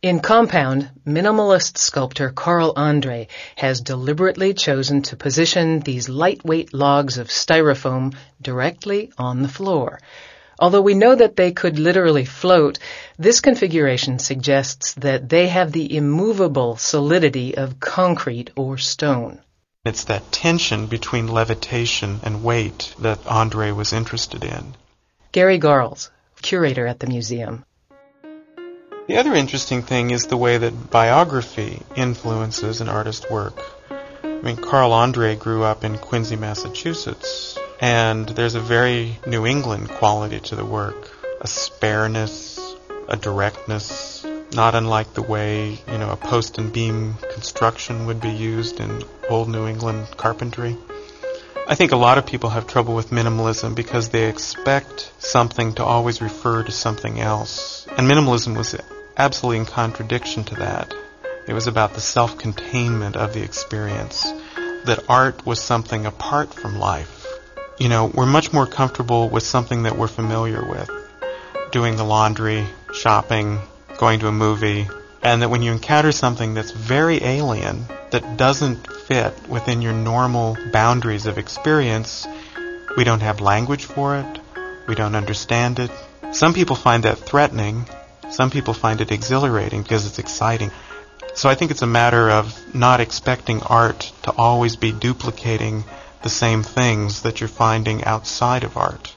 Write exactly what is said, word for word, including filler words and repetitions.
In Compound, minimalist sculptor Carl Andre has deliberately chosen to position these lightweight logs of styrofoam directly on the floor. Although we know that they could literally float, this configuration suggests that they have the immovable solidity of concrete or stone. It's that tension between levitation and weight that Andre was interested in. Gary Garles, curator at the museum. The other interesting thing is the way that biography influences an artist's work. I mean, Carl Andre grew up in Quincy, Massachusetts, and there's a very New England quality to the work, a spareness, a directness, not unlike the way, you know, a post and beam construction would be used in old New England carpentry. I think a lot of people have trouble with minimalism because they expect something to always refer to something else. And minimalism was absolutely in contradiction to that. It was about the self-containment of the experience, that art was something apart from life. You know, we're much more comfortable with something that we're familiar with, doing the laundry, shopping, going to a movie, and that when you encounter something that's very alien, that doesn't fit within your normal boundaries of experience, we don't have language for it, we don't understand it. Some people find that threatening, some people find it exhilarating because it's exciting. So I think it's a matter of not expecting art to always be duplicating the same things that you're finding outside of art.